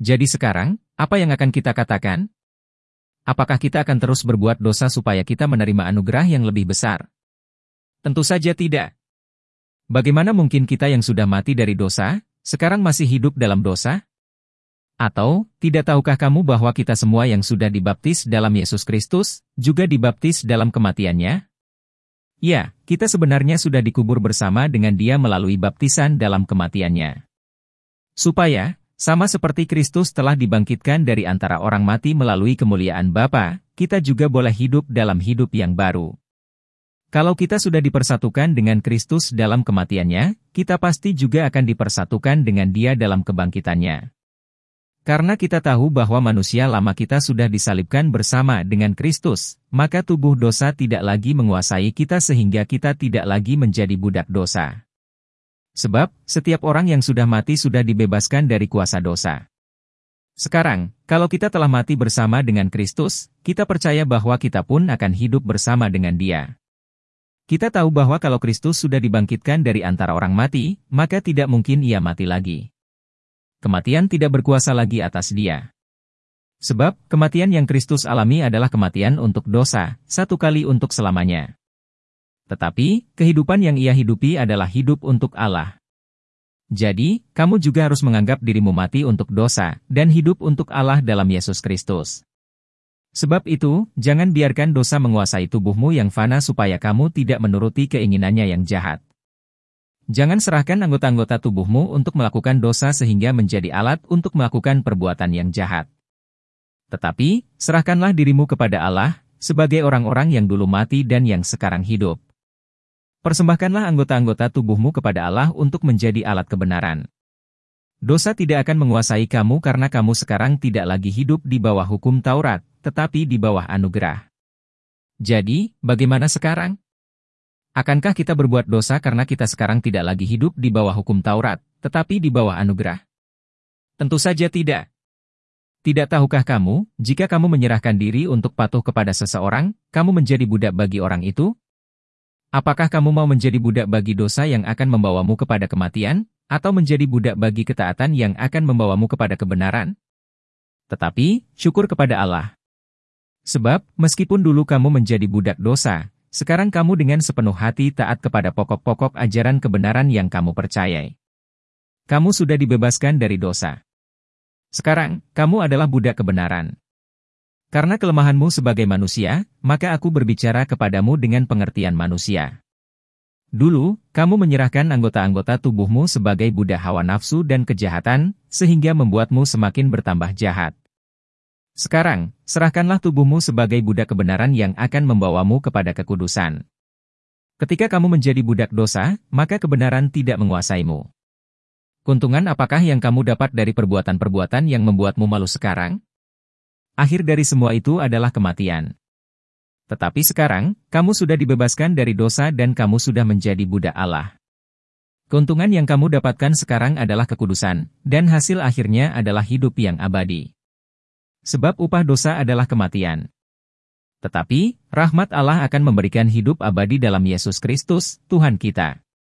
Jadi sekarang, apa yang akan kita katakan? Apakah kita akan terus berbuat dosa supaya kita menerima anugerah yang lebih besar? Tentu saja tidak. Bagaimana mungkin kita yang sudah mati dari dosa, sekarang masih hidup dalam dosa? Atau, tidak tahukah kamu bahwa kita semua yang sudah dibaptis dalam Yesus Kristus, juga dibaptis dalam kematiannya? Ya, kita sebenarnya sudah dikubur bersama dengan Dia melalui baptisan dalam kematiannya. Supaya, sama seperti Kristus telah dibangkitkan dari antara orang mati melalui kemuliaan Bapa, kita juga boleh hidup dalam hidup yang baru. Kalau kita sudah dipersatukan dengan Kristus dalam kematiannya, kita pasti juga akan dipersatukan dengan Dia dalam kebangkitannya. Karena kita tahu bahwa manusia lama kita sudah disalibkan bersama dengan Kristus, maka tubuh dosa tidak lagi menguasai kita sehingga kita tidak lagi menjadi budak dosa. Sebab, setiap orang yang sudah mati sudah dibebaskan dari kuasa dosa. Sekarang, kalau kita telah mati bersama dengan Kristus, kita percaya bahwa kita pun akan hidup bersama dengan Dia. Kita tahu bahwa kalau Kristus sudah dibangkitkan dari antara orang mati, maka tidak mungkin Ia mati lagi. Kematian tidak berkuasa lagi atas Dia. Sebab, kematian yang Kristus alami adalah kematian untuk dosa, satu kali untuk selamanya. Tetapi, kehidupan yang Ia hidupi adalah hidup untuk Allah. Jadi, kamu juga harus menganggap dirimu mati untuk dosa, dan hidup untuk Allah dalam Yesus Kristus. Sebab itu, jangan biarkan dosa menguasai tubuhmu yang fana supaya kamu tidak menuruti keinginannya yang jahat. Jangan serahkan anggota-anggota tubuhmu untuk melakukan dosa sehingga menjadi alat untuk melakukan perbuatan yang jahat. Tetapi, serahkanlah dirimu kepada Allah, sebagai orang-orang yang dulu mati dan yang sekarang hidup. Persembahkanlah anggota-anggota tubuhmu kepada Allah untuk menjadi alat kebenaran. Dosa tidak akan menguasai kamu karena kamu sekarang tidak lagi hidup di bawah hukum Taurat, tetapi di bawah anugerah. Jadi, bagaimana sekarang? Akankah kita berbuat dosa karena kita sekarang tidak lagi hidup di bawah hukum Taurat, tetapi di bawah anugerah? Tentu saja tidak. Tidak tahukah kamu, jika kamu menyerahkan diri untuk patuh kepada seseorang, kamu menjadi budak bagi orang itu? Apakah kamu mau menjadi budak bagi dosa yang akan membawamu kepada kematian, atau menjadi budak bagi ketaatan yang akan membawamu kepada kebenaran? Tetapi, syukur kepada Allah. Sebab, meskipun dulu kamu menjadi budak dosa, sekarang kamu dengan sepenuh hati taat kepada pokok-pokok ajaran kebenaran yang kamu percayai. Kamu sudah dibebaskan dari dosa. Sekarang, kamu adalah budak kebenaran. Karena kelemahanmu sebagai manusia, maka aku berbicara kepadamu dengan pengertian manusia. Dulu, kamu menyerahkan anggota-anggota tubuhmu sebagai budak hawa nafsu dan kejahatan, sehingga membuatmu semakin bertambah jahat. Sekarang, serahkanlah tubuhmu sebagai budak kebenaran yang akan membawamu kepada kekudusan. Ketika kamu menjadi budak dosa, maka kebenaran tidak menguasaimu. Keuntungan apakah yang kamu dapat dari perbuatan-perbuatan yang membuatmu malu sekarang? Akhir dari semua itu adalah kematian. Tetapi sekarang, kamu sudah dibebaskan dari dosa dan kamu sudah menjadi budak Allah. Keuntungan yang kamu dapatkan sekarang adalah kekudusan, dan hasil akhirnya adalah hidup yang abadi. Sebab upah dosa adalah kematian. Tetapi, rahmat Allah akan memberikan hidup abadi dalam Yesus Kristus, Tuhan kita.